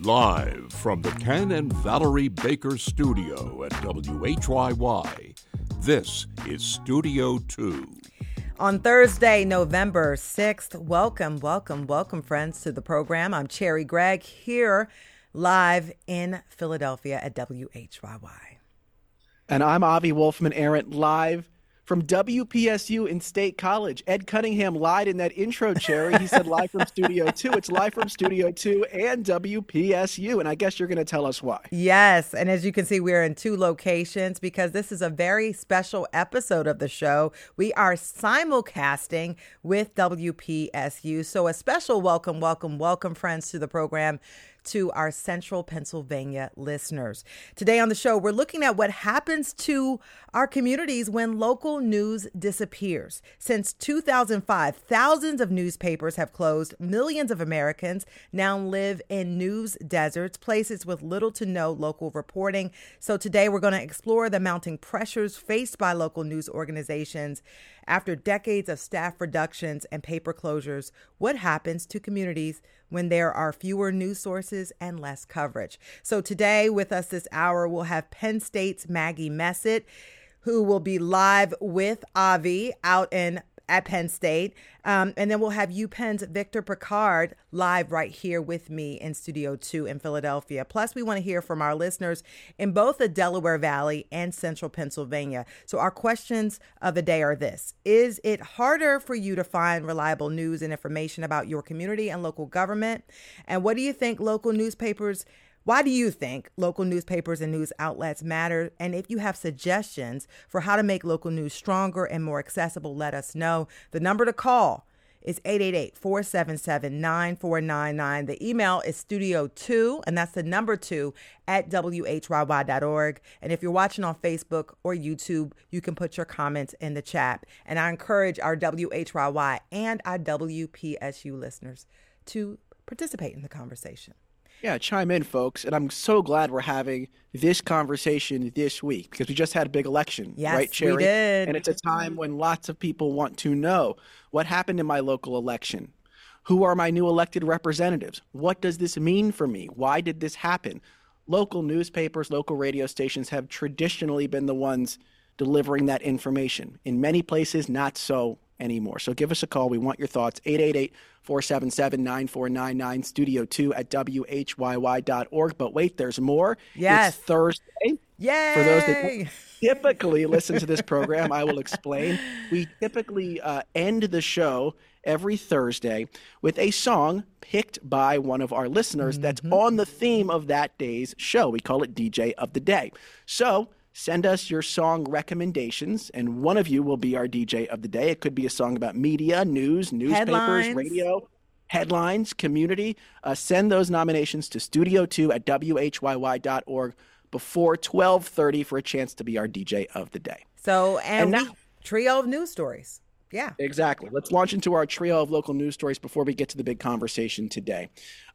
Live from the Ken and Valerie Baker studio at WHYY, this is Studio 2. On Thursday, November 6th, welcome, friends, to the program. I'm Cherry Gregg here live in Philadelphia at WHYY. And I'm Avi Wolfman-Arent live from WPSU in State College. Ed Cunningham lied in that intro, Cherry. He said live from Studio 2. It's live from Studio 2 and WPSU, and I guess you're going to tell us why. Yes, and as you can see, we're in two locations because this is a very special episode of the show. We are simulcasting with WPSU, so a special welcome, friends, to the program, to our Central Pennsylvania listeners. Today on the show, we're looking at what happens to our communities when local news disappears. Since 2005, thousands of newspapers have closed. Millions of Americans now live in news deserts, places with little to no local reporting. So today we're going to explore the mounting pressures faced by local news organizations after decades of staff reductions and paper closures. What happens to communities when there are fewer news sources and less coverage? So today with us this hour, we'll have Penn State's Maggie Messett, who will be live with Avi out at Penn State. And then we'll have UPenn's Victor Picard live right here with me in Studio 2 in Philadelphia. Plus, we want to hear from our listeners in both the Delaware Valley and Central Pennsylvania. So our questions of the day are this: is it harder for you to find reliable news and information about your community and local government? And what do you think local newspapers Why do you think local newspapers and news outlets matter? And if you have suggestions for how to make local news stronger and more accessible, let us know. The number to call is 888-477-9499. The email is studio2, and that's the number 2, at whyy.org. And if you're watching on Facebook or YouTube, you can put your comments in the chat. And I encourage our WHYY and our WPSU listeners to participate in the conversation. Yeah, chime in, folks. And I'm so glad we're having this conversation this week because we just had a big election, yes, right, Cherry? We did. And it's a time when lots of people want to know what happened in my local election. Who are my new elected representatives? What does this mean for me? Why did this happen? Local newspapers, local radio stations have traditionally been the ones delivering that information. In many places, not so anymore. So give us a call. We want your thoughts. 888-477-9499, Studio 2 at WHYY.org. But wait, there's more. Yes. It's Thursday. Yay! For those that don't typically listen to this program, I will explain. We typically end the show every Thursday with a song picked by one of our listeners that's on the theme of that day's show. We call it DJ of the Day. So send us your song recommendations, and one of you will be our DJ of the day. It could be a song about media, news, newspapers, headlines, radio, headlines, community. Send those nominations to Studio2 at WHYY.org before 12:30 for a chance to be our DJ of the day. So, and now, trio of news stories. Yeah. Exactly. Let's launch into our trio of local news stories before we get to the big conversation today.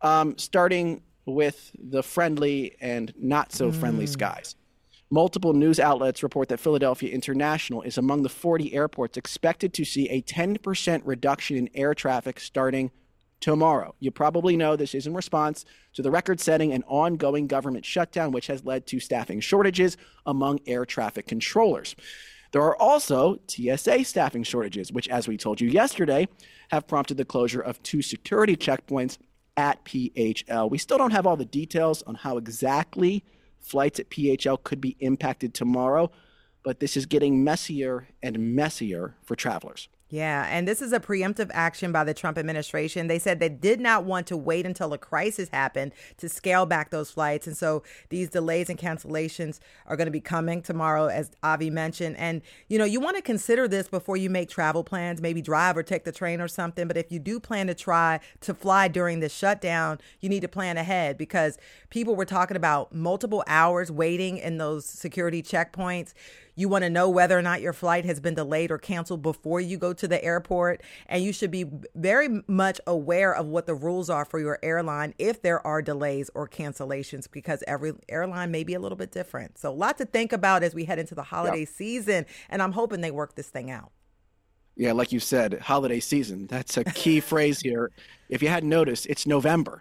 Starting with the friendly and not so friendly skies. Multiple news outlets report that Philadelphia International is among the 40 airports expected to see a 10% reduction in air traffic starting tomorrow. You probably know this is in response to the record-setting and ongoing government shutdown, which has led to staffing shortages among air traffic controllers. There are also TSA staffing shortages, which, as we told you yesterday, have prompted the closure of 2 security checkpoints at PHL. We still don't have all the details on how exactly flights at PHL could be impacted tomorrow, but this is getting messier and messier for travelers. Yeah, and this is a preemptive action by the Trump administration. They said they did not want to wait until a crisis happened to scale back those flights. And so these delays and cancellations are going to be coming tomorrow, as Avi mentioned. And, you know, you want to consider this before you make travel plans, maybe drive or take the train or something. But if you do plan to try to fly during this shutdown, you need to plan ahead because people were talking about multiple hours waiting in those security checkpoints. You want to know whether or not your flight has been delayed or canceled before you go to the airport. And you should be very much aware of what the rules are for your airline if there are delays or cancellations, because every airline may be a little bit different. So a lot to think about as we head into the holiday season. And I'm hoping they work this thing out. Yeah, like you said, holiday season. That's a key phrase here. If you hadn't noticed, it's November.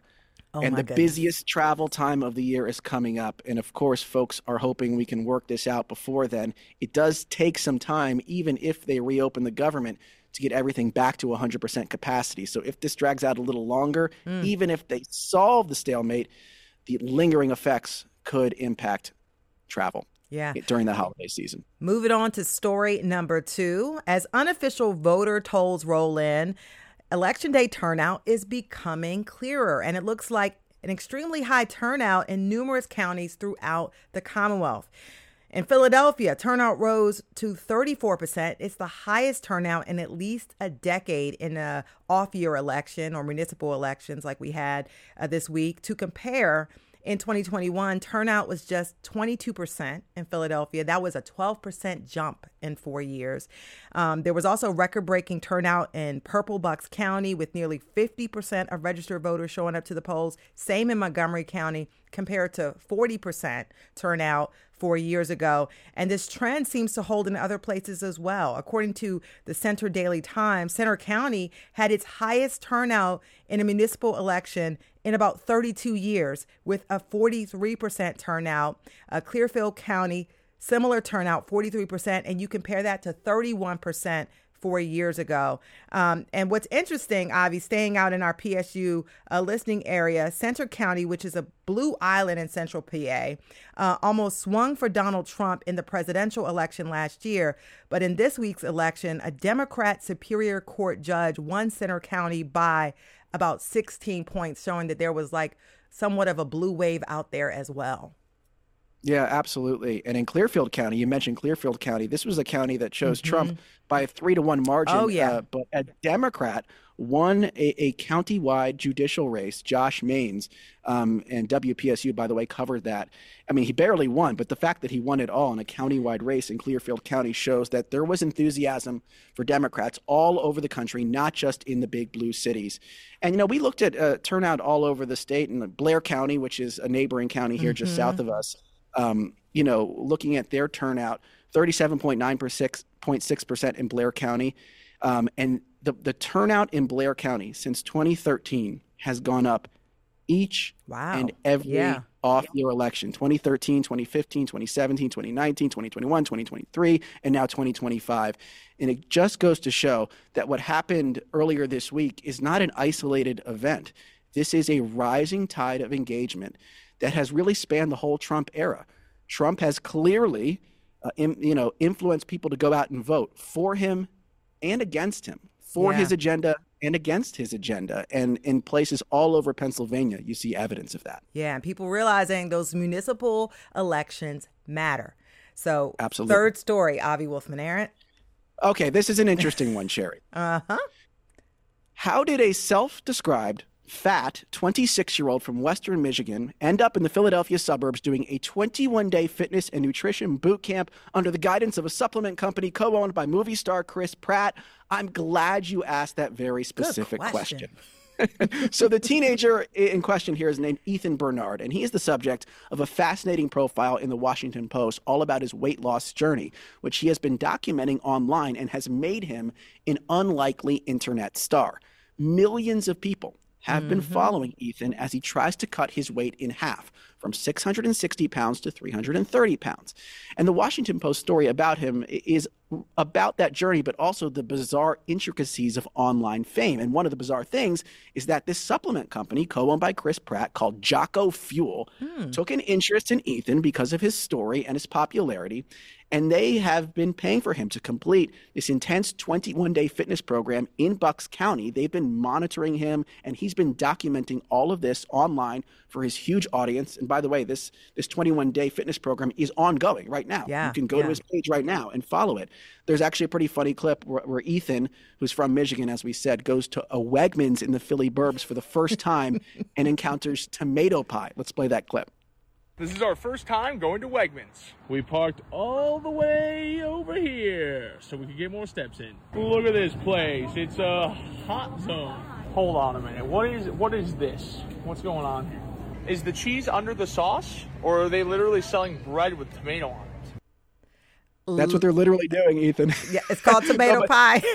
And the busiest travel time of the year is coming up. And of course, folks are hoping we can work this out before then. It does take some time, even if they reopen the government, to get everything back to 100% capacity. So if this drags out a little longer, even if they solve the stalemate, the lingering effects could impact travel during the holiday season. Moving on to story number 2. As unofficial voter tolls roll in, Election Day turnout is becoming clearer, and it looks like an extremely high turnout in numerous counties throughout the Commonwealth. In Philadelphia, turnout rose to 34%. It's the highest turnout in at least a decade in an off-year election or municipal elections like we had this week. To compare, in 2021, turnout was just 22% in Philadelphia. That was a 12% jump in 4 years. There was also record-breaking turnout in Purple Bucks County with nearly 50% of registered voters showing up to the polls. Same in Montgomery County compared to 40% turnout 4 years ago. And this trend seems to hold in other places as well. According to the Center Daily Times, Center County had its highest turnout in a municipal election in about 32 years with a 43% turnout. Clearfield County, similar turnout, 43%. And you compare that to 31% 4 years ago. And what's interesting, Avi, staying out in our PSU listening area, Center County, which is a blue island in central PA, almost swung for Donald Trump in the presidential election last year. But in this week's election, a Democrat Superior Court judge won Center County by about 16 points, showing that there was like somewhat of a blue wave out there as well. Yeah, absolutely. And in Clearfield County, you mentioned Clearfield County. This was a county that chose Trump by a 3-1 margin. Oh, yeah. But a Democrat won a county-wide judicial race, Josh Maines, and WPSU, by the way, covered that. I mean, he barely won, but the fact that he won it all in a county-wide race in Clearfield County shows that there was enthusiasm for Democrats all over the country, not just in the big blue cities. And, you know, we looked at turnout all over the state in Blair County, which is a neighboring county here just south of us. You know, looking at their turnout, 37.6% in Blair County. And the turnout in Blair County since 2013 has gone up each and every off-year election, 2013, 2015, 2017, 2019, 2021, 2023, and now 2025. And it just goes to show that what happened earlier this week is not an isolated event. This is a rising tide of engagement that has really spanned the whole Trump era. Trump has clearly, influenced people to go out and vote for him and against him, for his agenda and against his agenda. And in places all over Pennsylvania, you see evidence of that. Yeah, and people realizing those municipal elections matter. So, absolutely. Third story, Avi Wolfman-Arent. Okay, this is an interesting one, Sherry. How did a self-described fat 26-year-old from Western Michigan end up in the Philadelphia suburbs doing a 21-day fitness and nutrition boot camp under the guidance of a supplement company co-owned by movie star Chris Pratt? I'm glad you asked that very specific question. So the teenager in question here is named Ethan Bernard, and he is the subject of a fascinating profile in the Washington Post all about his weight loss journey, which he has been documenting online and has made him an unlikely internet star. Millions of people have been following Ethan as he tries to cut his weight in half, from 660 pounds to 330 pounds. And the Washington Post story about him is about that journey, but also the bizarre intricacies of online fame. And one of the bizarre things is that this supplement company, co-owned by Chris Pratt, called Jocko Fuel, took an interest in Ethan because of his story and his popularity. And they have been paying for him to complete this intense 21-day fitness program in Bucks County. They've been monitoring him, and he's been documenting all of this online for his huge audience. And by the way, this 21-day fitness program is ongoing right now. You can go to his page right now and follow it. There's actually a pretty funny clip where Ethan, who's from Michigan, as we said, goes to a Wegmans in the Philly burbs for the first time and encounters tomato pie. Let's play that clip. This is our first time going to Wegmans. We parked all the way over here so we could get more steps in. Look at this place. It's a hot zone. Hold on a minute. What is this? What's going on here? Is the cheese under the sauce, or are they literally selling bread with tomato on it? That's what they're literally doing, Ethan. Yeah, it's called tomato pie.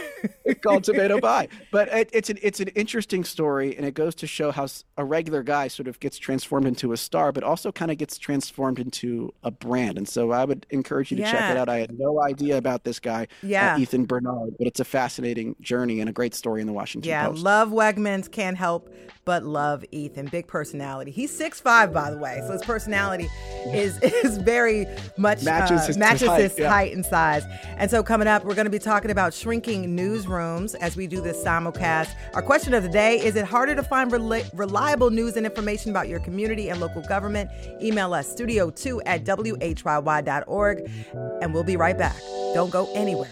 called Tomato Pie. But it's an interesting story, and it goes to show how a regular guy sort of gets transformed into a star, but also kind of gets transformed into a brand. And so I would encourage you to check it out. I had no idea about this guy, Ethan Bernard, but it's a fascinating journey and a great story in the Washington Post. Love Wegmans, can't help but love Ethan. Big personality. He's 6'5", by the way, so his personality is very much matches his height and size. And so coming up, we're going to be talking about shrinking newsrooms as we do this simulcast. Our question of the day: is it harder to find reliable news and information about your community and local government? Email us studio2@whyy.org, and we'll be right back. Don't go anywhere.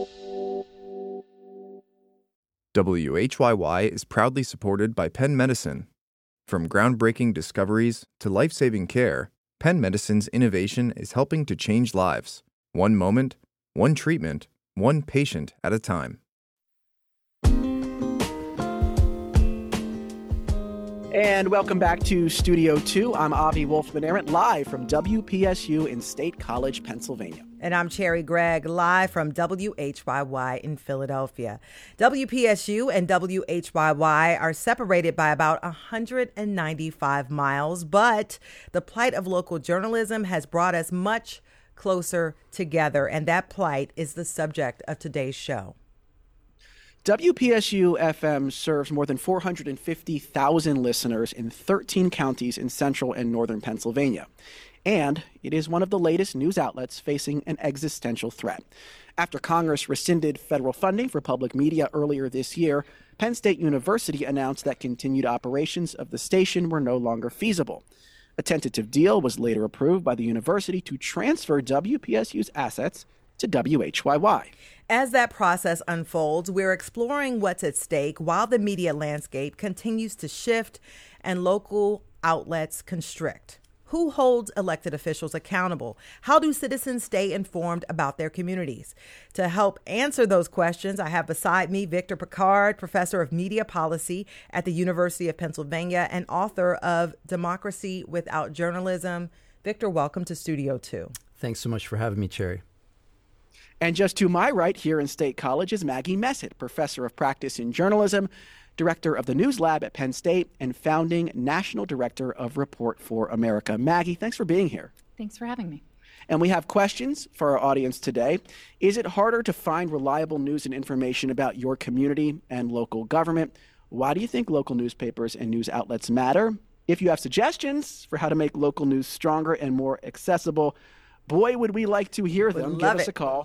WHYY is proudly supported by Penn Medicine. From groundbreaking discoveries to life-saving care, Penn Medicine's innovation is helping to change lives. One moment, one treatment, one patient at a time. And welcome back to Studio 2. I'm Avi Wolfman-Arent, live from WPSU in State College, Pennsylvania. And I'm Cherry Gregg, live from WHYY in Philadelphia. WPSU and WHYY are separated by about 195 miles, but the plight of local journalism has brought us much closer together, and that plight is the subject of today's show. WPSU FM serves more than 450,000 listeners in 13 counties in central and northern Pennsylvania. And it is one of the latest news outlets facing an existential threat. After Congress rescinded federal funding for public media earlier this year, Penn State University announced that continued operations of the station were no longer feasible. A tentative deal was later approved by the university to transfer WPSU's assets to WHYY. As that process unfolds, we're exploring what's at stake while the media landscape continues to shift and local outlets constrict. Who holds elected officials accountable? How do citizens stay informed about their communities? To help answer those questions, I have beside me Victor Pickard, professor of media policy at the University of Pennsylvania and author of Democracy Without Journalism. Victor, welcome to Studio 2. Thanks so much for having me, Cherry. And just to my right here in State College is Maggie Messett, professor of practice in journalism, director of the News Lab at Penn State, and founding national director of Report for America. Maggie, thanks for being here. Thanks for having me. And we have questions for our audience today. Is it harder to find reliable news and information about your community and local government? Why do you think local newspapers and news outlets matter? If you have suggestions for how to make local news stronger and more accessible, boy, would we like to hear them. Give us a call,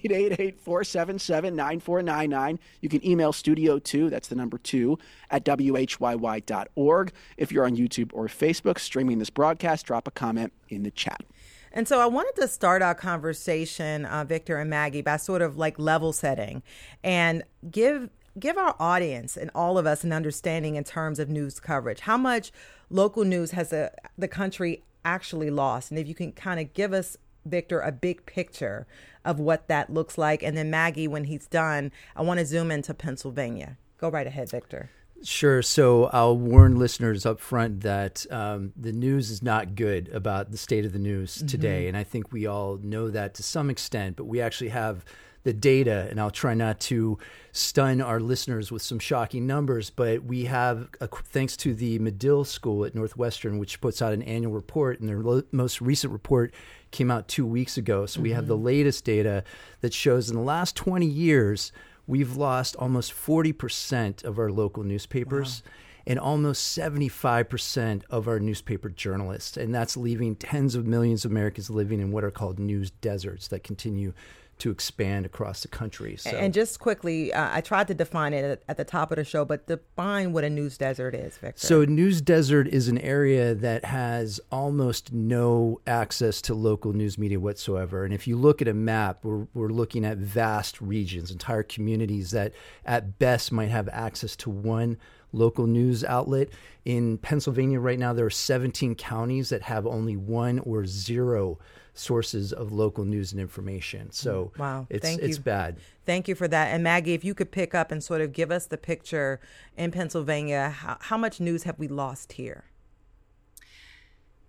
888-477-9499. You can email studio2, that's the number 2, at whyy.org. If you're on YouTube or Facebook streaming this broadcast, drop a comment in the chat. And so I wanted to start our conversation, Victor and Maggie, by sort of like level setting and give our audience and all of us an understanding in terms of news coverage. How much local news has the country actually lost? And if you can kind of give us, Victor, a big picture of what that looks like. And then Maggie, when he's done, I want to zoom into Pennsylvania. Go right ahead, Victor. Sure. So I'll warn listeners up front that the news is not good about the state of the news today. And I think we all know that to some extent, but we actually have the data, and I'll try not to stun our listeners with some shocking numbers, but we have, thanks to the Medill School at Northwestern, which puts out an annual report, and their most recent report came out 2 weeks ago. So we have the latest data that shows in the last 20 years, we've lost almost 40% of our local newspapers. Wow. And almost 75% of our newspaper journalists. And that's leaving tens of millions of Americans living in what are called news deserts that continue to expand across the country. So, and just quickly, I tried to define it at the top of the show, but define what a news desert is, Victor. So a news desert is an area that has almost no access to local news media whatsoever. And if you look at a map, we're looking at vast regions, entire communities that at best might have access to one local news outlet. In Pennsylvania right now, there are 17 counties that have only one or zero sources of local news and information. So wow, it's bad. Thank you for that. And Maggie, if you could pick up and sort of give us the picture in Pennsylvania, how much news have we lost here?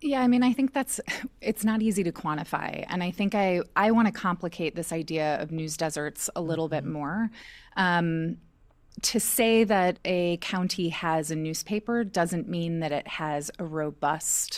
Yeah, I mean, I think it's not easy to quantify. And I think I want to complicate this idea of news deserts a little bit more. To say that a county has a newspaper doesn't mean that it has a robust,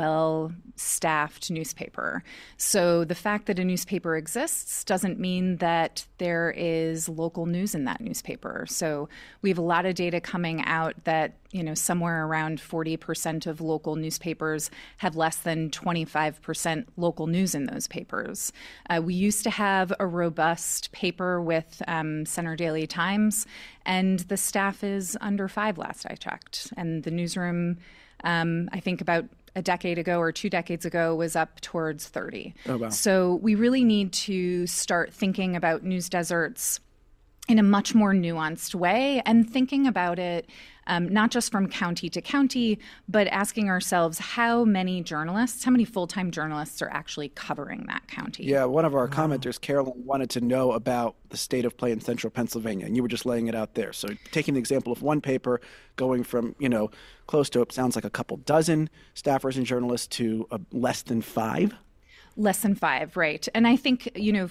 well-staffed newspaper. So the fact that a newspaper exists doesn't mean that there is local news in that newspaper. So we have a lot of data coming out that, somewhere around 40% of local newspapers have less than 25% local news in those papers. We used to have a robust paper with Center Daily Times, and the staff is under 5 last I checked. And the newsroom, I think about a decade ago or 2 decades ago, was up towards 30. Oh, wow. So we really need to start thinking about news deserts in a much more nuanced way and thinking about it not just from county to county, but asking ourselves how many full-time journalists are actually covering that county. Yeah, one of our commenters, Carolyn, wanted to know about the state of play in central Pennsylvania, and you were just laying it out there. So taking the example of one paper going from, close to, it sounds like a couple dozen staffers and journalists to less than 5? Less than 5, right. And I think,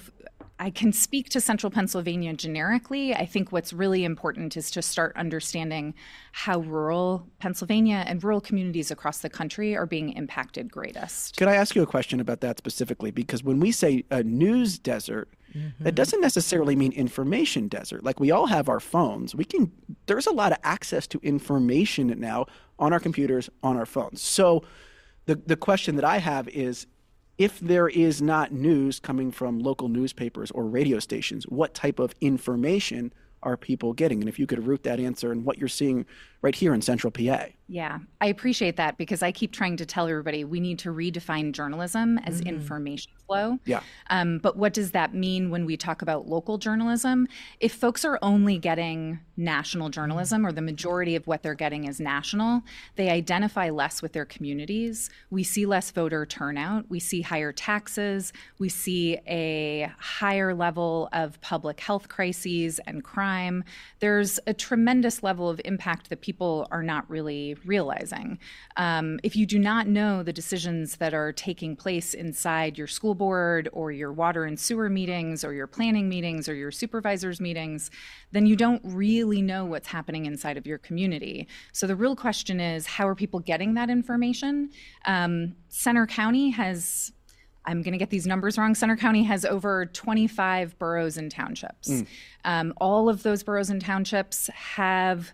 I can speak to central Pennsylvania generically. I think what's really important is to start understanding how rural Pennsylvania and rural communities across the country are being impacted greatest. Could I ask you a question about that specifically? Because when we say a news desert, that doesn't necessarily mean information desert. Like, we all have our phones. There's a lot of access to information now on our computers, on our phones. So the question that I have is, if there is not news coming from local newspapers or radio stations, what type of information are people getting? And if you could root that answer in what you're seeing right here in central PA. Yeah, I appreciate that, because I keep trying to tell everybody we need to redefine journalism as information flow. Yeah. But what does that mean when we talk about local journalism? If folks are only getting national journalism, or the majority of what they're getting is national, they identify less with their communities. We see less voter turnout. We see higher taxes. We see a higher level of public health crises and crime. There's a tremendous level of impact that people are not really realizing. If you do not know the decisions that are taking place inside your school board or your water and sewer meetings or your planning meetings or your supervisors meetings, then you don't really know what's happening inside of your community. So the real question is, how are people getting that information? Center County has, I'm going to get these numbers wrong, Center County has over 25 boroughs and townships. All of those boroughs and townships have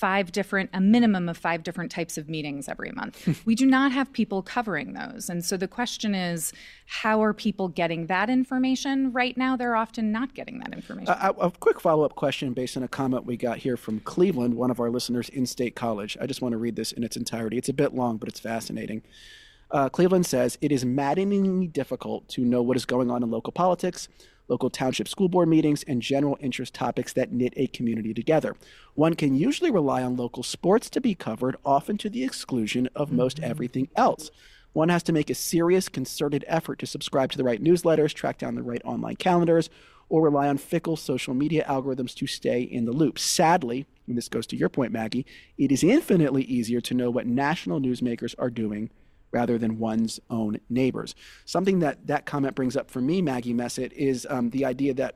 a minimum of 5 different types of meetings every month. We do not have people covering those. And so the question is, how are people getting that information? Right now, they're often not getting that information. A quick follow-up question based on a comment we got here from Cleveland, one of our listeners in State College. I just want to read this in its entirety. It's a bit long, but it's fascinating. Cleveland says, "It is maddeningly difficult to know what is going on in local politics, local township school board meetings, and general interest topics that knit a community together. One can usually rely on local sports to be covered, often to the exclusion of most everything else. One has to make a serious, concerted effort to subscribe to the right newsletters, track down the right online calendars, or rely on fickle social media algorithms to stay in the loop. Sadly," and this goes to your point, Maggie, "it is infinitely easier to know what national newsmakers are doing rather than one's own neighbors." Something that comment brings up for me, Maggie Messett, is the idea that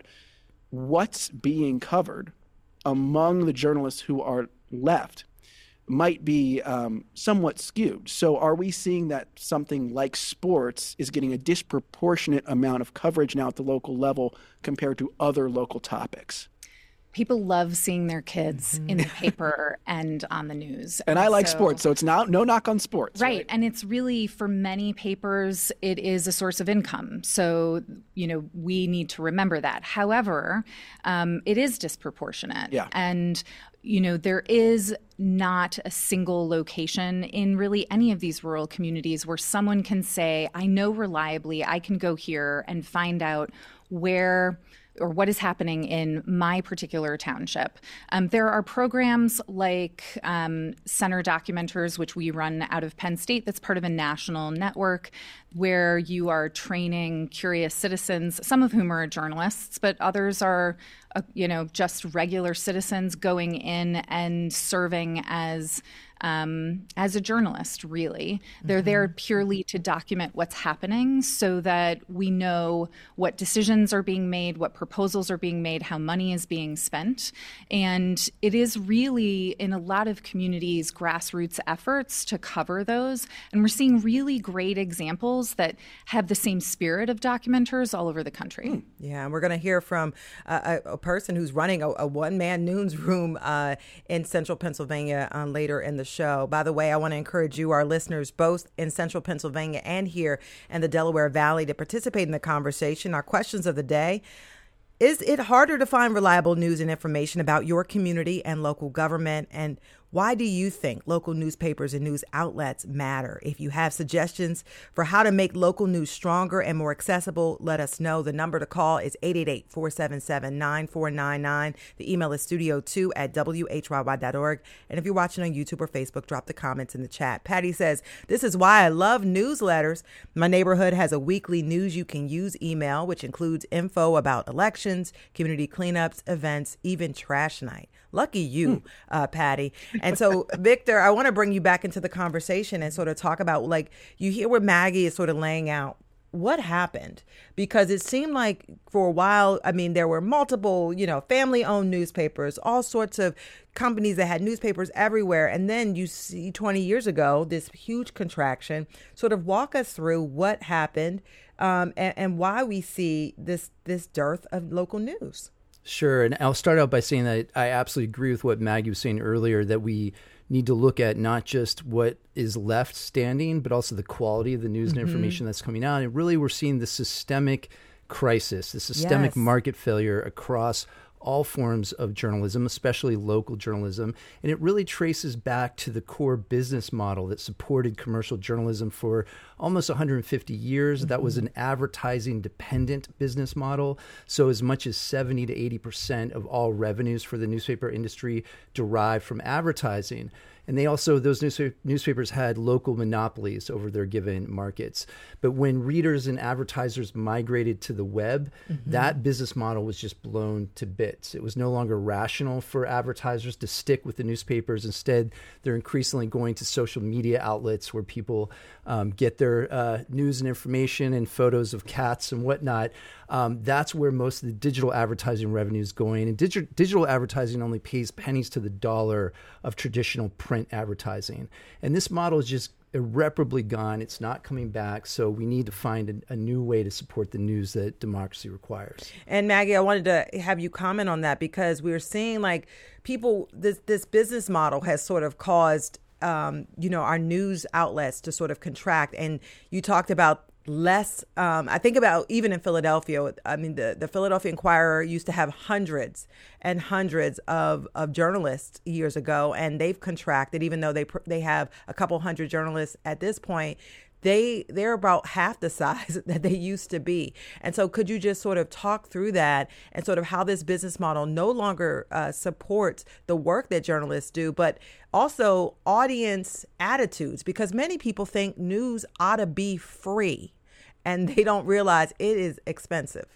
what's being covered among the journalists who are left might be somewhat skewed. So are we seeing that something like sports is getting a disproportionate amount of coverage now at the local level compared to other local topics? People love seeing their kids in the paper and on the news. And I like sports, so it's no knock on sports. Right. And it's really, for many papers, it is a source of income. So, we need to remember that. However, it is disproportionate. Yeah. And, there is not a single location in really any of these rural communities where someone can say, I know reliably I can go here and find out where or what is happening in my particular township. There are programs like Center Documenters, which we run out of Penn State, that's part of a national network where you are training curious citizens, some of whom are journalists, but others are just regular citizens going in and serving as as a journalist, really. They're there purely to document what's happening so that we know what decisions are being made, what proposals are being made, how money is being spent. And it is really, in a lot of communities, grassroots efforts to cover those. And we're seeing really great examples that have the same spirit of documenters all over the country. Yeah, and we're going to hear from a person who's running a one-man newsroom in central Pennsylvania later in the show. By the way, I want to encourage you, our listeners, both in central Pennsylvania and here in the Delaware Valley, to participate in the conversation. Our questions of the day: is it harder to find reliable news and information about your community and local government? And why do you think local newspapers and news outlets matter? If you have suggestions for how to make local news stronger and more accessible, let us know. The number to call is 888-477-9499. The email is studio2@whyy.org. And if you're watching on YouTube or Facebook, drop the comments in the chat. Patty says, this is why I love newsletters. My neighborhood has a weekly news you can use email, which includes info about elections, community cleanups, events, even trash night. Lucky you, Patty. And so, Victor, I want to bring you back into the conversation and sort of talk about, like, you hear what Maggie is sort of laying out. What happened? Because it seemed like for a while, I mean, there were multiple, family-owned newspapers, all sorts of companies that had newspapers everywhere. And then you see 20 years ago, this huge contraction. Sort of walk us through what happened and why we see this dearth of local news. Sure. And I'll start out by saying that I absolutely agree with what Maggie was saying earlier, that we need to look at not just what is left standing, but also the quality of the news and information that's coming out. And really, we're seeing the systemic crisis, the systemic market failure across all forms of journalism, especially local journalism. And it really traces back to the core business model that supported commercial journalism for almost 150 years. That was an advertising-dependent business model. So as much as 70 to 80% of all revenues for the newspaper industry derived from advertising. And they also, those newspapers had local monopolies over their given markets. But when readers and advertisers migrated to the web, that business model was just blown to bits. It was no longer rational for advertisers to stick with the newspapers. Instead, they're increasingly going to social media outlets where people get their news and information and photos of cats and whatnot. That's where most of the digital advertising revenue is going. And digital advertising only pays pennies to the dollar of traditional print advertising. And this model is just irreparably gone. It's not coming back. So we need to find a new way to support the news that democracy requires. And Maggie, I wanted to have you comment on that, because we're seeing like people, this business model has sort of caused, our news outlets to sort of contract. And you talked about less, I think about even in Philadelphia, I mean, the Philadelphia Inquirer used to have hundreds and hundreds of journalists years ago, and they've contracted, even though they have a couple hundred journalists at this point. They're about half the size that they used to be. And so could you just sort of talk through that and sort of how this business model no longer supports the work that journalists do, but also audience attitudes? Because many people think news ought to be free, and they don't realize it is expensive.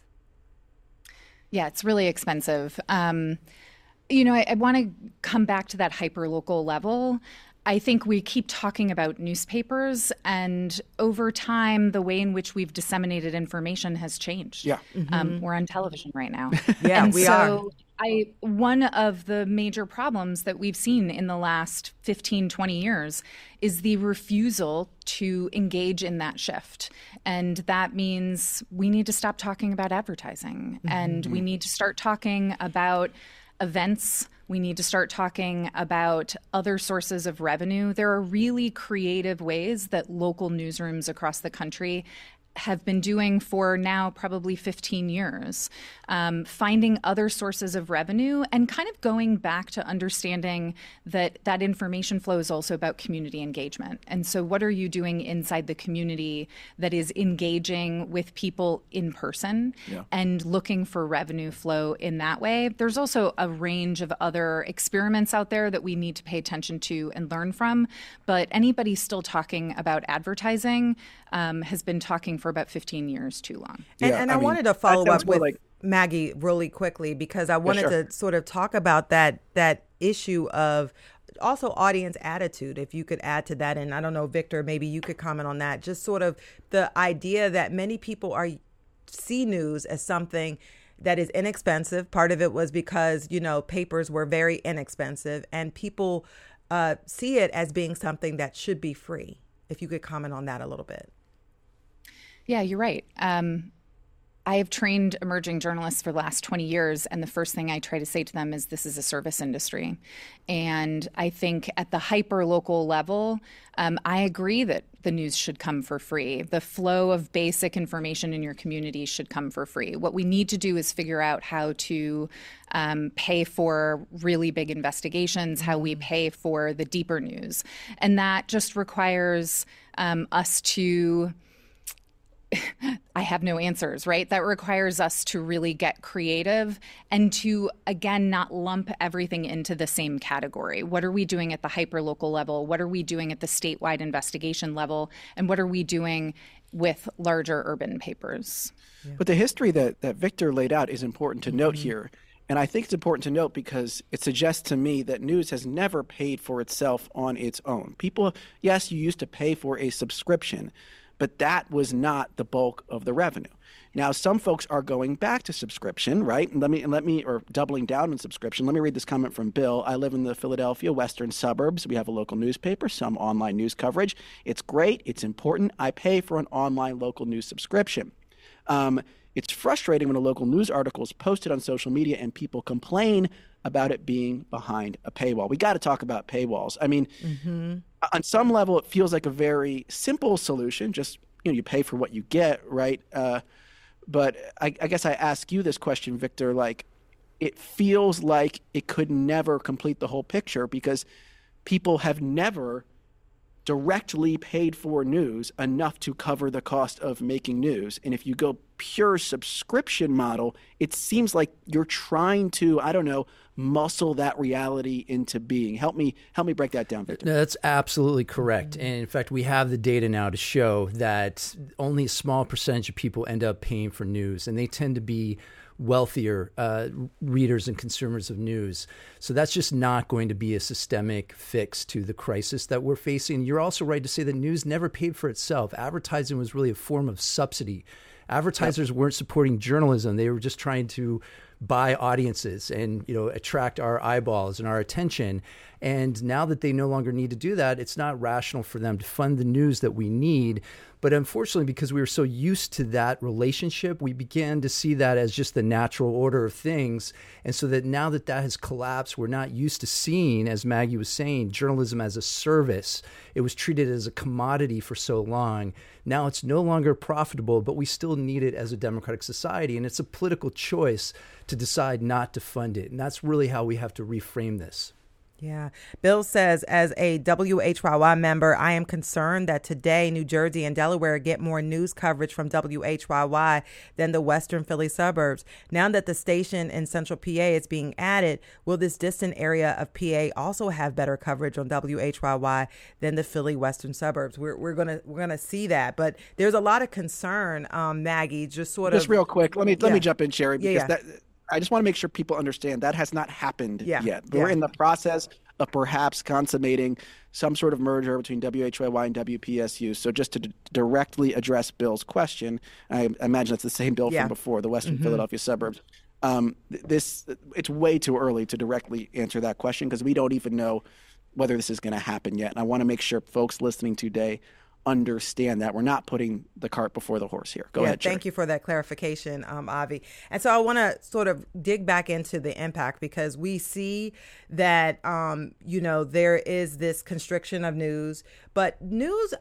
Yeah, it's really expensive. I want to come back to that hyperlocal level. I think we keep talking about newspapers, and over time, the way in which we've disseminated information has changed. Yeah. We're on television right now. Yeah, and we are. are. One of the major problems that we've seen in the last 15, 20 years is the refusal to engage in that shift. And that means we need to stop talking about advertising, and we need to start talking about events. We need to start talking about other sources of revenue. There are really creative ways that local newsrooms across the country have been doing for now probably 15 years, finding other sources of revenue and kind of going back to understanding that information flow is also about community engagement. And so what are you doing inside the community that is engaging with people in person and looking for revenue flow in that way? There's also a range of other experiments out there that we need to pay attention to and learn from. But anybody still talking about advertising has been talking for about 15 years too long. And I wanted to follow up with Maggie really quickly, because I wanted to sort of talk about that issue of also audience attitude, if you could add to that. And I don't know, Victor, maybe you could comment on that. Just sort of the idea that many people see news as something that is inexpensive. Part of it was because, papers were very inexpensive, and people see it as being something that should be free. If you could comment on that a little bit. Yeah, you're right. I have trained emerging journalists for the last 20 years, and the first thing I try to say to them is this is a service industry. And I think at the hyper-local level, I agree that the news should come for free. The flow of basic information in your community should come for free. What we need to do is figure out how to pay for really big investigations, how we pay for the deeper news. And that just requires us to... I have no answers, right? That requires us to really get creative and to, again, not lump everything into the same category. What are we doing at the hyperlocal level? What are we doing at the statewide investigation level? And what are we doing with larger urban papers? Yeah. But the history that Victor laid out is important to note here. And I think it's important to note because it suggests to me that news has never paid for itself on its own. People, yes, you used to pay for a subscription, but that was not the bulk of the revenue. Now, some folks are going back to subscription, right? And let me, or doubling down on subscription. Let me read this comment from Bill. I live in the Philadelphia western suburbs. We have a local newspaper, some online news coverage. It's great. It's important. I pay for an online local news subscription. It's frustrating when a local news article is posted on social media and people complain about it being behind a paywall. We got to talk about paywalls. I mean, on some level, it feels like a very simple solution. Just, you pay for what you get, right? But I guess I ask you this question, Victor, like it feels like it could never complete the whole picture because people have never directly paid for news enough to cover the cost of making news. And if you go pure subscription model, it seems like you're trying to, muscle that reality into being. Help me break that down, Victor. No, that's absolutely correct. And in fact, we have the data now to show that only a small percentage of people end up paying for news, and they tend to be wealthier readers and consumers of news. So that's just not going to be a systemic fix to the crisis that we're facing. You're also right to say that news never paid for itself. Advertising was really a form of subsidy. Advertisers weren't supporting journalism. They were just trying to buy audiences and attract our eyeballs and our attention. And now that they no longer need to do that, it's not rational for them to fund the news that we need. But unfortunately, because we were so used to that relationship, we began to see that as just the natural order of things. And so that now that has collapsed, we're not used to seeing, as Maggie was saying, journalism as a service. It was treated as a commodity for so long. Now it's no longer profitable, but we still need it as a democratic society. And it's a political choice to decide not to fund it. And that's really how we have to reframe this. Yeah. Bill says, as a WHYY member, I am concerned that today New Jersey and Delaware get more news coverage from WHYY than the western Philly suburbs. Now that the station in central PA is being added, will this distant area of PA also have better coverage on WHYY than the Philly western suburbs? We're gonna see that, but there's a lot of concern, Maggie. Just real quick. Let me jump in, Sherry, because I just want to make sure people understand that has not happened yet. We're in the process of perhaps consummating some sort of merger between WHYY and WPSU. So just to directly address Bill's question, I imagine it's the same Bill from before, the Western Philadelphia suburbs. It's way too early to directly answer that question because we don't even know whether this is going to happen yet. And I want to make sure folks listening today understand that we're not putting the cart before the horse here. Go ahead, Sherry. Thank you for that clarification, Avi. And so I want to sort of dig back into the impact because we see that, there is this constriction of news, but news,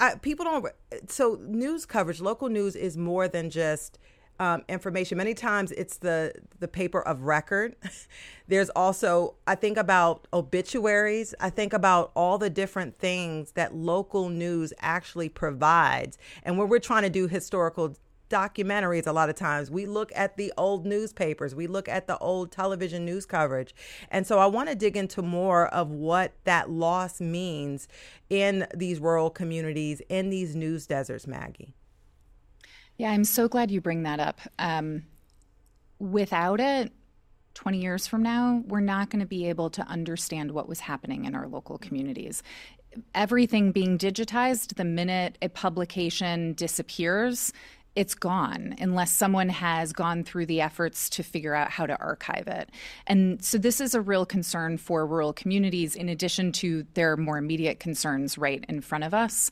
news coverage, local news is more than just information. Many times it's the paper of record. There's also, I think about obituaries. I think about all the different things that local news actually provides. And when we're trying to do historical documentaries, a lot of times we look at the old newspapers, we look at the old television news coverage. And so I want to dig into more of what that loss means in these rural communities, in these news deserts, Maggie. Yeah, I'm so glad you bring that up. Without it, 20 years from now, we're not going to be able to understand what was happening in our local communities. Everything being digitized, the minute a publication disappears, it's gone unless someone has gone through the efforts to figure out how to archive it. And so this is a real concern for rural communities, in addition to their more immediate concerns right in front of us.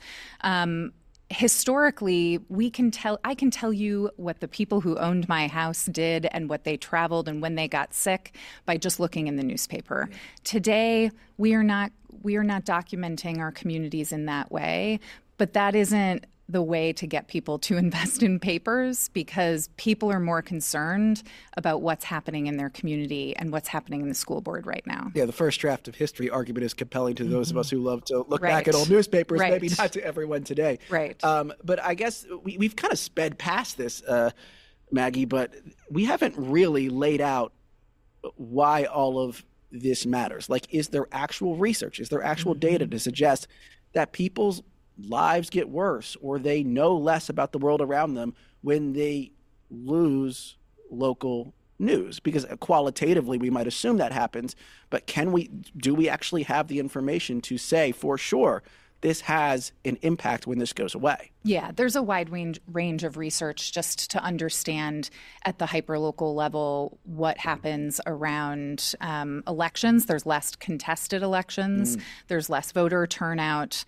Historically, I can tell you what the people who owned my house did and what they traveled and when they got sick by just looking in the newspaper. Today, we are not documenting our communities in that way, but that isn't the way to get people to invest in papers, because people are more concerned about what's happening in their community and what's happening in the school board right now. Yeah, the first draft of history argument is compelling to those of us who love to look back at old newspapers, maybe not to everyone today. Right. But I guess we've kind of sped past this, Maggie, but we haven't really laid out why all of this matters. Like, is there actual research? Is there actual data to suggest that people's lives get worse or they know less about the world around them when they lose local news? Because qualitatively we might assume that happens, but do we actually have the information to say for sure this has an impact when this goes away? Yeah, there's a wide range of research just to understand at the hyperlocal level what happens around elections. There's less contested elections. There's less voter turnout.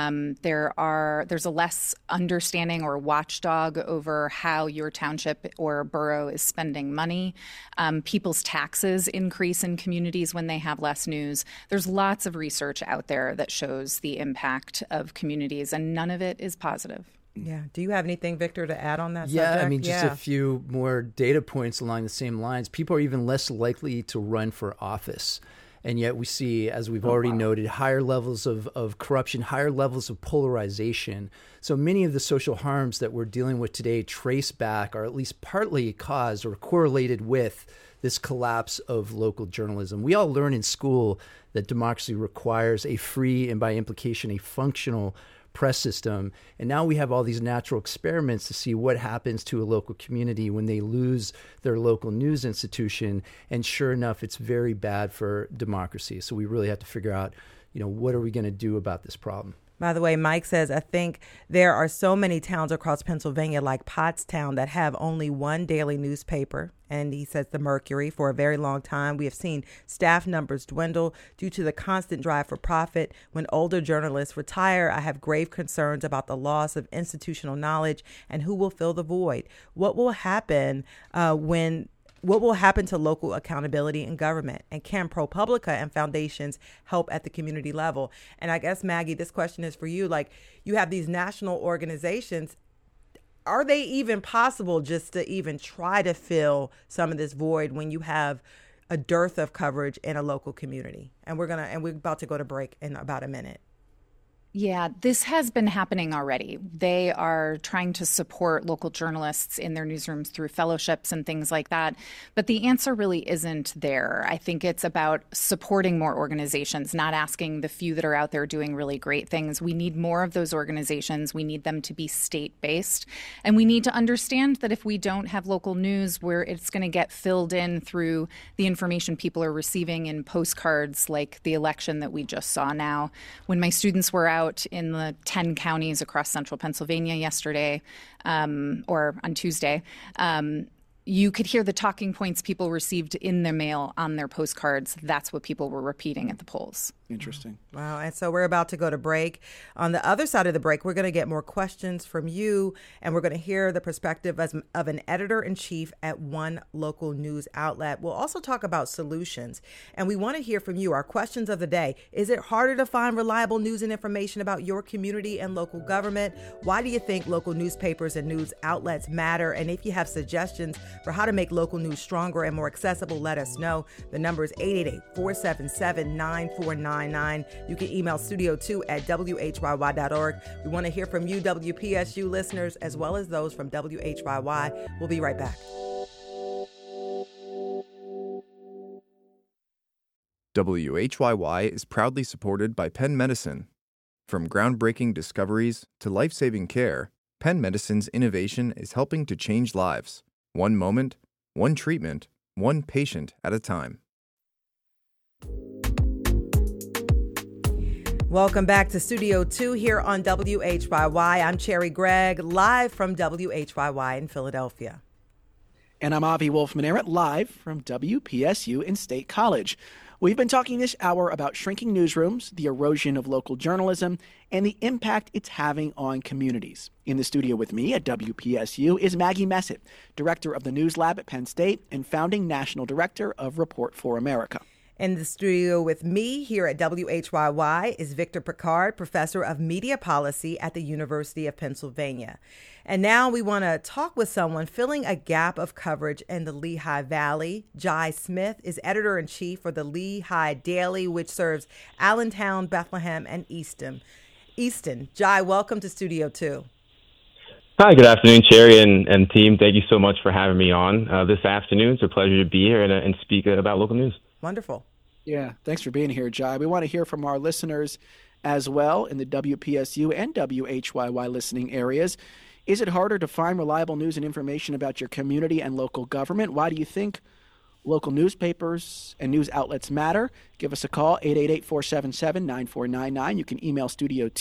There's a less understanding or watchdog over how your township or borough is spending money. People's taxes increase in communities when they have less news. There's lots of research out there that shows the impact of communities, and none of it is positive. Yeah. Do you have anything, Victor, to add on that Yeah, subject? I mean, just a few more data points along the same lines. People are even less likely to run for office. And yet we see, as we've already noted, higher levels of corruption, higher levels of polarization. So many of the social harms that we're dealing with today trace back, or at least partly caused or correlated with, this collapse of local journalism. We all learn in school that democracy requires a free and, by implication, a functional press system. And now we have all these natural experiments to see what happens to a local community when they lose their local news institution. And sure enough, it's very bad for democracy. So we really have to figure out, what are we going to do about this problem? By the way, Mike says, I think there are so many towns across Pennsylvania, like Pottstown, that have only one daily newspaper. And he says the Mercury. For a very long time, we have seen staff numbers dwindle due to the constant drive for profit. When older journalists retire, I have grave concerns about the loss of institutional knowledge and who will fill the void. What will happen what will happen to local accountability in government? And can ProPublica and foundations help at the community level? And I guess, Maggie, this question is for you. Like, you have these national organizations. Are they even possible just to even try to fill some of this void when you have a dearth of coverage in a local community? And we're about to go to break in about a minute. Yeah, this has been happening already. They are trying to support local journalists in their newsrooms through fellowships and things like that. But the answer really isn't there. I think it's about supporting more organizations, not asking the few that are out there doing really great things. We need more of those organizations. We need them to be state-based. And we need to understand that if we don't have local news, where it's going to get filled in through the information people are receiving in postcards like the election that we just saw now. When my students were out in the 10 counties across central Pennsylvania yesterday, or on Tuesday, you could hear the talking points people received in their mail on their postcards. That's what people were repeating at the polls. Interesting. Wow. And so we're about to go to break. On the other side of the break, we're going to get more questions from you, and we're going to hear the perspective of an editor-in-chief at one local news outlet. We'll also talk about solutions, and we want to hear from you. Our questions of the day: is it harder to find reliable news and information about your community and local government? Why do you think local newspapers and news outlets matter? And if you have suggestions for how to make local news stronger and more accessible, let us know. The number is 888-477-9499. You can email studio2@whyy.org. We want to hear from you, WPSU listeners, as well as those from WHYY. We'll be right back. WHYY is proudly supported by Penn Medicine. From groundbreaking discoveries to life-saving care, Penn Medicine's innovation is helping to change lives. One moment, one treatment, one patient at a time. Welcome back to Studio 2 here on WHYY. I'm Cherry Gregg, live from WHYY in Philadelphia. And I'm Avi Wolfman-Arent, live from WPSU in State College. We've been talking this hour about shrinking newsrooms, the erosion of local journalism, and the impact it's having on communities. In the studio with me at WPSU is Maggie Messett, director of the News Lab at Penn State and founding national director of Report for America. In the studio with me here at WHYY is Victor Picard, professor of media policy at the University of Pennsylvania. And now we want to talk with someone filling a gap of coverage in the Lehigh Valley. Jai Smith is editor-in-chief for the Lehigh Daily, which serves Allentown, Bethlehem, and Easton. Jai, welcome to Studio 2. Hi, good afternoon, Cherry and team. Thank you so much for having me on this afternoon. It's a pleasure to be here and speak about local news. Wonderful. Yeah, thanks for being here, Jai. We want to hear from our listeners as well in the WPSU and WHYY listening areas. Is it harder to find reliable news and information about your community and local government? Why do you think local newspapers and news outlets matter? Give us a call, 888-477-9499. You can email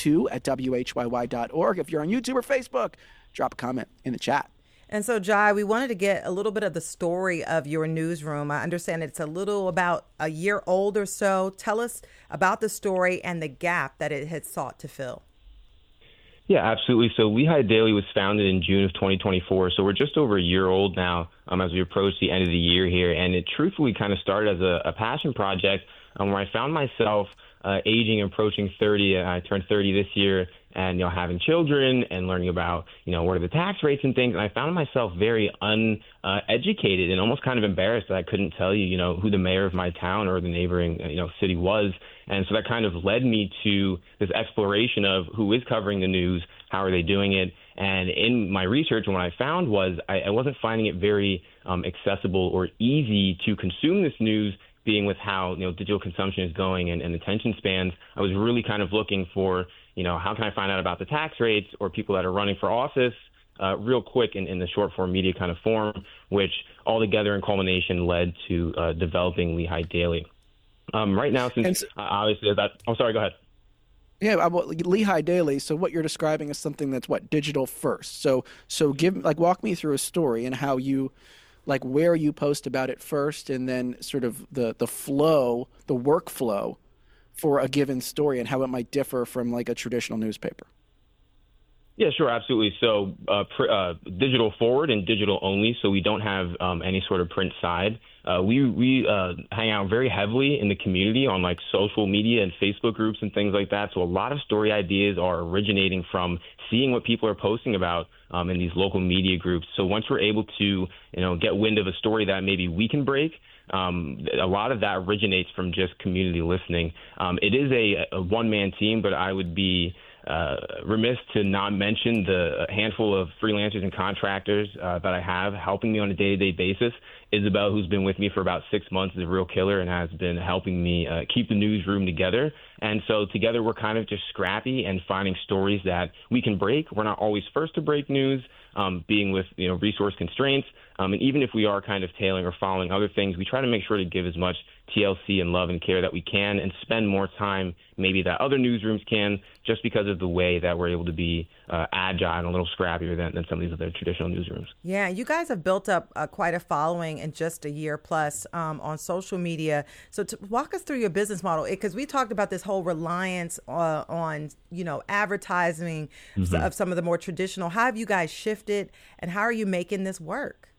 studio2@whyy.org. If you're on YouTube or Facebook, drop a comment in the chat. And so, Jai, we wanted to get a little bit of the story of your newsroom. I understand it's a little about a year old or so. Tell us about the story and the gap that it had sought to fill. Yeah, absolutely. So Lehigh Daily was founded in June of 2024. So we're just over a year old now as we approach the end of the year here. And it truthfully kind of started as a passion project where I found myself aging, approaching 30. I turned 30 this year. And, having children and learning about, what are the tax rates and things. And I found myself very uneducated and almost kind of embarrassed that I couldn't tell you, who the mayor of my town or the neighboring, city was. And so that kind of led me to this exploration of who is covering the news, how are they doing it. And in my research, what I found was I wasn't finding it very accessible or easy to consume this news, being with how, digital consumption is going and attention spans. I was really kind of looking for, how can I find out about the tax rates or people that are running for office real quick in the short form media kind of form, which all together in culmination led to developing Lehigh Daily. Right now, since obviously that, sorry, go ahead. Yeah, well, Lehigh Daily. So what you're describing is something that's digital first. So walk me through a story and how you, where you post about it first, and then sort of the flow, the workflow for a given story and how it might differ from a traditional newspaper. Yeah, sure, absolutely. So digital forward and digital only, so we don't have any sort of print side. We hang out very heavily in the community on social media and Facebook groups and things like that. So a lot of story ideas are originating from seeing what people are posting about in these local media groups. So once we're able to get wind of a story that maybe we can break, a lot of that originates from just community listening. It is a one-man team, but I would be remiss to not mention the handful of freelancers and contractors that I have helping me on a day-to-day basis. Isabel, who's been with me for about 6 months, is a real killer and has been helping me keep the newsroom together. And so together we're kind of just scrappy and finding stories that we can break. We're not always first to break news, being with resource constraints. And even if we are kind of tailing or following other things, we try to make sure to give as much TLC and love and care that we can and spend more time maybe that other newsrooms can, just because of the way that we're able to be agile and a little scrappier than some of these other traditional newsrooms. Yeah, you guys have built up quite a following in just a year plus on social media. So to walk us through your business model, because we talked about this whole reliance on advertising of some of the more traditional. How have you guys shifted, and how are you making this work?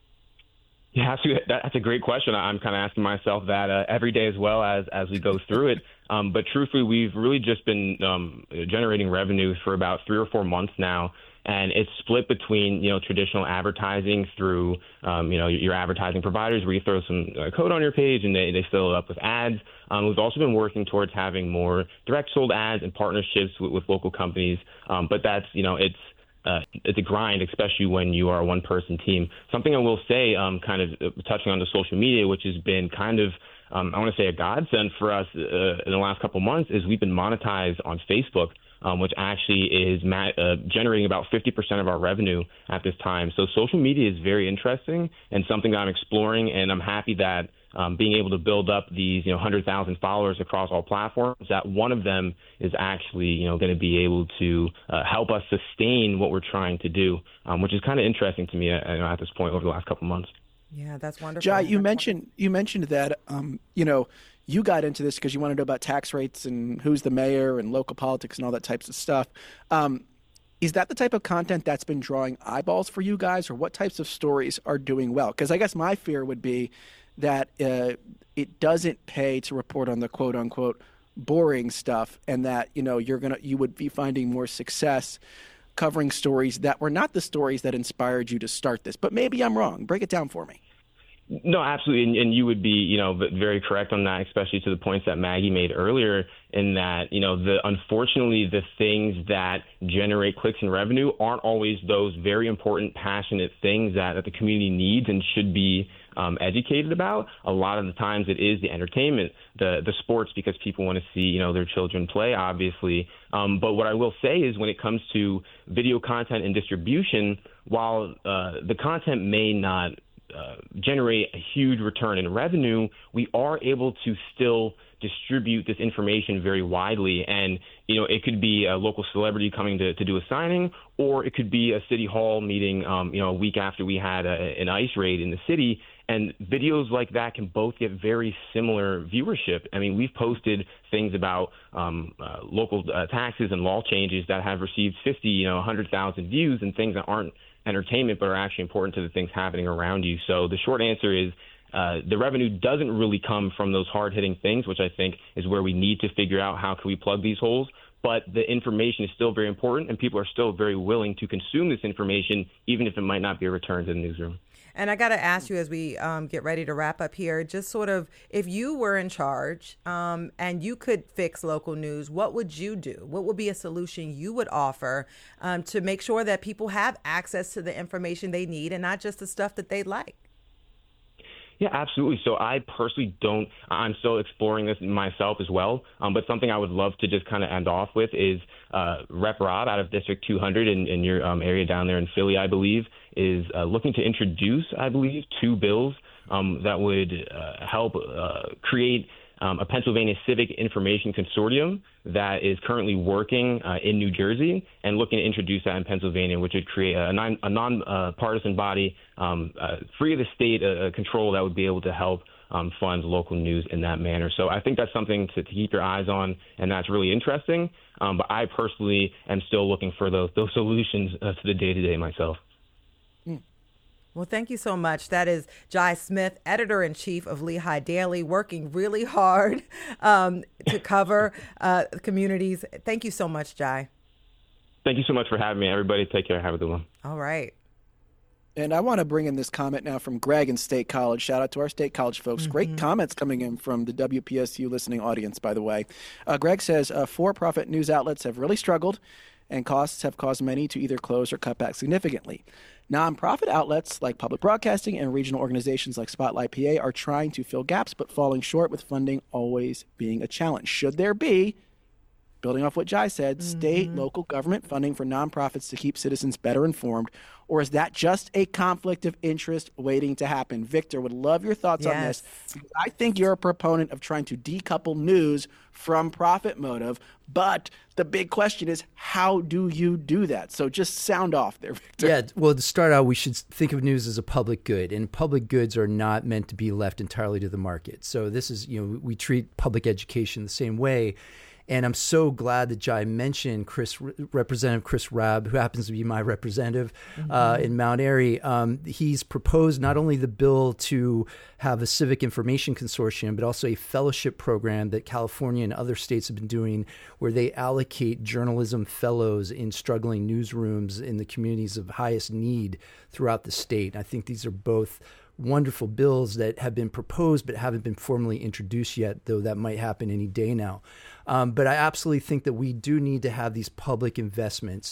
Yeah, that's a great question. I'm kind of asking myself that every day as well as we go through it. But truthfully, we've really just been generating revenue for about 3 or 4 months now. And it's split between, traditional advertising through, your advertising providers where you throw some code on your page and they fill it up with ads. We've also been working towards having more direct sold ads and partnerships with local companies. But that's, it's a grind, especially when you are a one-person team. Something I will say, kind of touching on the social media, which has been kind of, I want to say a godsend for us in the last couple of months, is we've been monetized on Facebook which actually is generating about 50% of our revenue at this time. So social media is very interesting and something that I'm exploring, and I'm happy that being able to build up these 100,000 followers across all platforms, that one of them is actually going to be able to help us sustain what we're trying to do, which is kind of interesting to me at this point over the last couple of months. Yeah, that's wonderful. Jai, you mentioned that you got into this because you want to know about tax rates and who's the mayor and local politics and all that types of stuff. Is that the type of content that's been drawing eyeballs for you guys, or what types of stories are doing well? Because I guess my fear would be that it doesn't pay to report on the quote unquote boring stuff, and that you would be finding more success covering stories that were not the stories that inspired you to start this. But maybe I'm wrong. Break it down for me. No, absolutely, and you would be, very correct on that, especially to the points that Maggie made earlier, in that, unfortunately, the things that generate clicks and revenue aren't always those very important, passionate things that the community needs and should be educated about. A lot of the times it is the entertainment, the sports, because people want to see, their children play, obviously. But what I will say is, when it comes to video content and distribution, while the content may not generate a huge return in revenue, we are able to still distribute this information very widely. And, it could be a local celebrity coming to do a signing, or it could be a city hall meeting, a week after we had an ICE raid in the city. And videos like that can both get very similar viewership. I mean, we've posted things about local taxes and law changes that have received 50, 100,000 views, and things that aren't entertainment but are actually important to the things happening around you. So the short answer is the revenue doesn't really come from those hard-hitting things, which I think is where we need to figure out how can we plug these holes. But the information is still very important, and people are still very willing to consume this information, even if it might not be a return to the newsroom. And I got to ask you, as we get ready to wrap up here, just sort of, if you were in charge and you could fix local news, what would you do? What would be a solution you would offer to make sure that people have access to the information they need and not just the stuff that they like? Yeah, absolutely. So I personally I'm still exploring this myself as well. But something I would love to just kind of end off with is Rep Rob out of District 200 in your area down there in Philly, I believe, is looking to introduce, I believe, 2 bills that would help create a Pennsylvania Civic Information Consortium that is currently working in New Jersey and looking to introduce that in Pennsylvania, which would create a non-partisan body free of the state control that would be able to help fund local news in that manner. So I think that's something to keep your eyes on, and that's really interesting. But I personally am still looking for those solutions to the day-to-day myself. Well, thank you so much. That is Jai Smith, editor-in-chief of Lehigh Daily, working really hard to cover communities. Thank you so much, Jai. Thank you so much for having me. Everybody, take care. Have a good one. All right. And I want to bring in this comment now from Greg in State College. Shout out to our State College folks. Mm-hmm. Great comments coming in from the WPSU listening audience, by the way. Greg says, for-profit news outlets have really struggled, and costs have caused many to either close or cut back significantly. Nonprofit outlets like public broadcasting and regional organizations like Spotlight PA are trying to fill gaps, but falling short, with funding always being a challenge. Should there be, building off what Jai said, state, local government funding for nonprofits to keep citizens better informed, or is that just a conflict of interest waiting to happen? Victor, would love your thoughts on this. I think you're a proponent of trying to decouple news from profit motive, but the big question is, how do you do that? So just sound off there, Victor. Yeah, well, to start out, we should think of news as a public good, and public goods are not meant to be left entirely to the market. So this is, we treat public education the same way. And I'm so glad that Jai mentioned Representative Chris Rabb, who happens to be my representative in Mount Airy. He's proposed not only the bill to have a civic information consortium, but also a fellowship program that California and other states have been doing, where they allocate journalism fellows in struggling newsrooms in the communities of highest need throughout the state. I think these are both wonderful bills that have been proposed but haven't been formally introduced yet, though that might happen any day now. But I absolutely think that we do need to have these public investments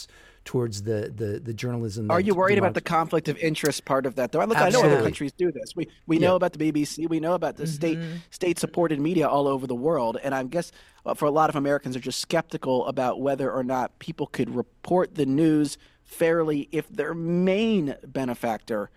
towards the journalism. Are you worried about the conflict of interest part of that, though? I know other countries do this. We know about the BBC. We know about the state-supported media all over the world. And I guess for a lot of Americans are just skeptical about whether or not people could report the news fairly if their main benefactor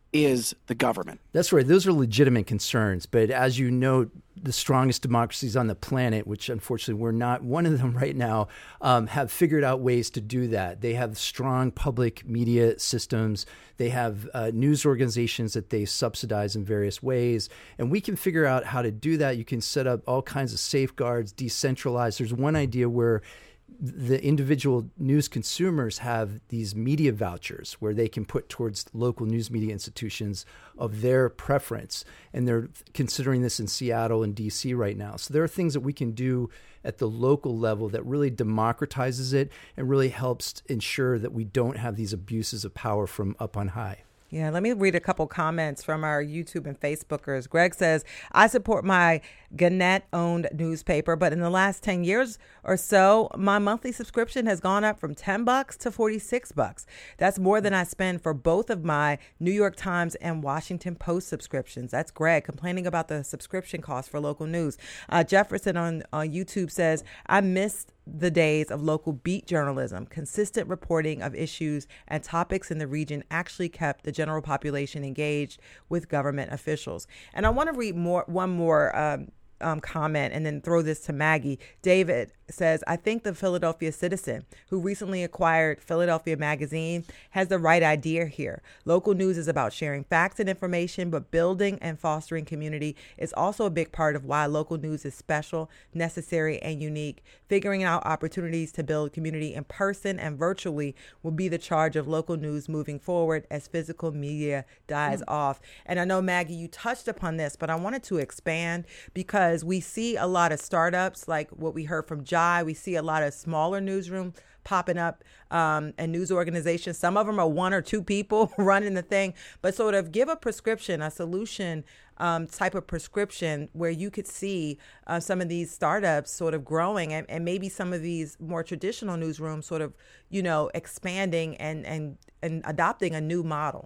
is the government. That's right. Those are legitimate concerns. But as you know, the strongest democracies on the planet, which unfortunately we're not one of them right now, have figured out ways to do that. They have strong public media systems. They have news organizations that they subsidize in various ways. And we can figure out how to do that. You can set up all kinds of safeguards, decentralized. There's one idea where the individual news consumers have these media vouchers where they can put towards local news media institutions of their preference. And they're considering this in Seattle and DC right now. So there are things that we can do at the local level that really democratizes it and really helps ensure that we don't have these abuses of power from up on high. Yeah, let me read a couple comments from our YouTube and Facebookers. Greg says, I support my Gannett-owned newspaper, but in the last 10 years or so, my monthly subscription has gone up from $10 to $46. That's more than I spend for both of my New York Times and Washington Post subscriptions. That's Greg complaining about the subscription cost for local news. Jefferson on YouTube says, I missed the days of local beat journalism. Consistent reporting of issues and topics in the region actually kept the general population engaged with government officials. And I want to read one more comment and then throw this to Maggie. David says, I think the Philadelphia Citizen, who recently acquired Philadelphia Magazine, has the right idea here. Local news is about sharing facts and information, but building and fostering community is also a big part of why local news is special, necessary, and unique. Figuring out opportunities to build community in person and virtually will be the charge of local news moving forward as physical media dies off. And I know, Maggie, you touched upon this, but I wanted to expand because we see a lot of startups like what we heard from Jai. We see a lot of smaller newsrooms popping up and news organizations. Some of them are one or two people running the thing, but sort of give a prescription, a solution type of prescription where you could see some of these startups sort of growing and maybe some of these more traditional newsrooms sort of, expanding and adopting a new model.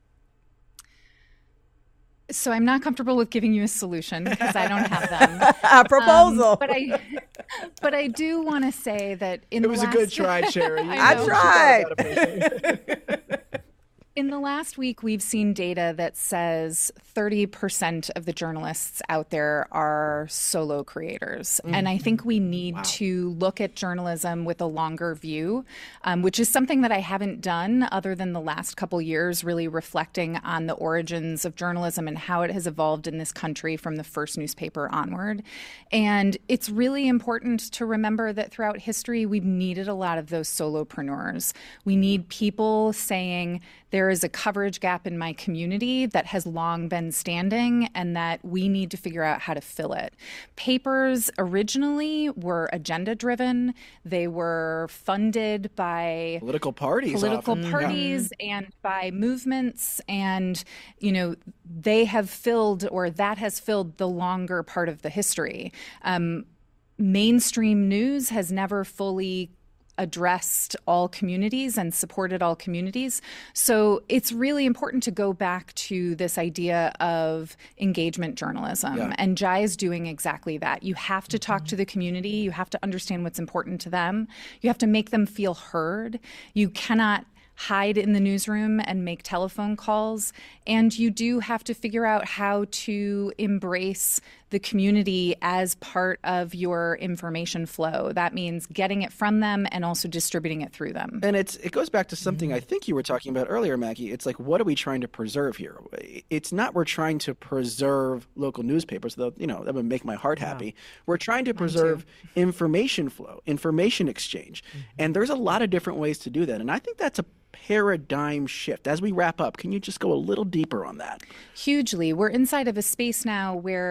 So I'm not comfortable with giving you a solution because I don't have them. A proposal. But I do want to say that it was a good try, Sherry. I tried. In the last week, we've seen data that says 30% of the journalists out there are solo creators. And I think we need to look at journalism with a longer view, which is something that I haven't done other than the last couple years, really reflecting on the origins of journalism and how it has evolved in this country from the first newspaper onward. And it's really important to remember that throughout history, we've needed a lot of those solopreneurs. We need people saying, there is a coverage gap in my community that has long been standing and that we need to figure out how to fill it. Papers originally were agenda-driven. They were funded by political parties and by movements. And, they have filled, or that has filled, the longer part of the history. Mainstream news has never fully addressed all communities and supported all communities. So it's really important to go back to this idea of engagement journalism. Yeah. And Jai is doing exactly that. You have to talk to the community. You have to understand what's important to them. You have to make them feel heard. You cannot hide in the newsroom and make telephone calls. And you do have to figure out how to embrace the community as part of your information flow. That means getting it from them and also distributing it through them. And it goes back to something I think you were talking about earlier, Maggie. It's like, what are we trying to preserve here? It's not we're trying to preserve local newspapers, though, that would make my heart happy. Yeah. We're trying to preserve information flow, information exchange. And there's a lot of different ways to do that. And I think that's a paradigm shift. As we wrap up, can you just go a little deeper on that? Hugely. We're inside of a space now where we're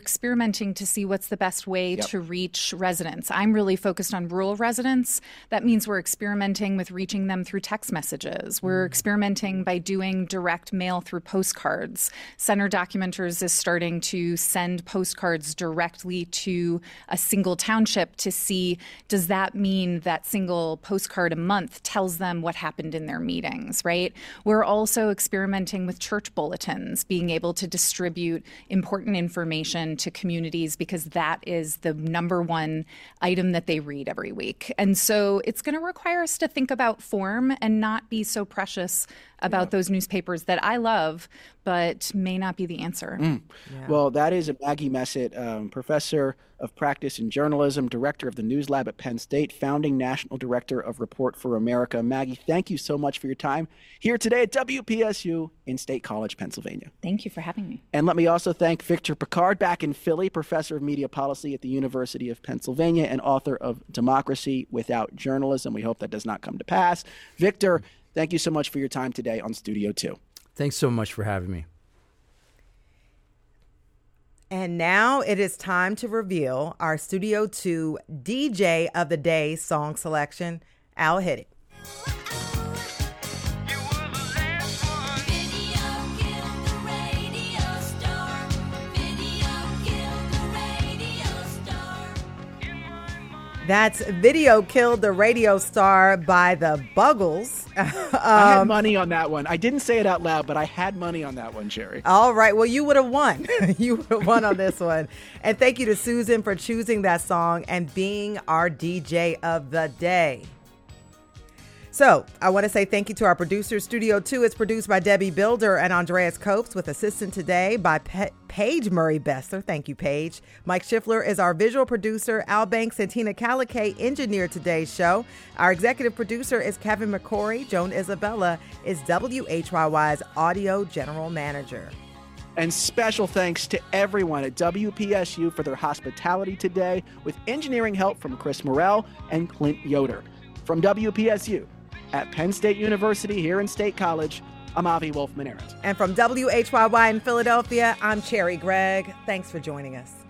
experimenting to see what's the best way to reach residents. I'm really focused on rural residents. That means we're experimenting with reaching them through text messages. We're experimenting by doing direct mail through postcards. Center Documenters is starting to send postcards directly to a single township to see, does that mean that single postcard a month tells them what happened in their meetings, right? We're also experimenting with church bulletins, being able to distribute important information to communities because that is the number one item that they read every week. And so it's going to require us to think about form and not be so precious about those newspapers that I love, but may not be the answer. Well, that is Maggie Messett, professor of practice in journalism, director of the News Lab at Penn State, founding national director of Report for America. Maggie, thank you so much for your time here today at WPSU in State College, Pennsylvania. Thank you for having me. And let me also thank Victor Picard back in Philly, professor of media policy at the University of Pennsylvania and author of Democracy Without Journalism. We hope that does not come to pass. Victor, thank you so much for your time today on Studio 2. Thanks so much for having me. And now it is time to reveal our Studio 2 DJ of the Day song selection. I'll hit it. That's Video Killed the Radio Star by the Buggles. I had money on that one. I didn't say it out loud, but I had money on that one, Sherry. All right. Well, you would have won. You would have won on this one. And thank you to Susan for choosing that song and being our DJ of the day. So I want to say thank you to our producers. Studio 2 is produced by Debbie Builder and Andreas Copes with assistant today by Paige Murray Bessler. Thank you, Paige. Mike Schiffler is our visual producer. Al Banks and Tina Calicay engineered today's show. Our executive producer is Kevin McCory. Joan Isabella is WHYY's audio general manager. And special thanks to everyone at WPSU for their hospitality today with engineering help from Chris Morrell and Clint Yoder. From WPSU at Penn State University here in State College, I'm Avi Wolfman-Arent. And from WHYY in Philadelphia, I'm Cherry Gregg. Thanks for joining us.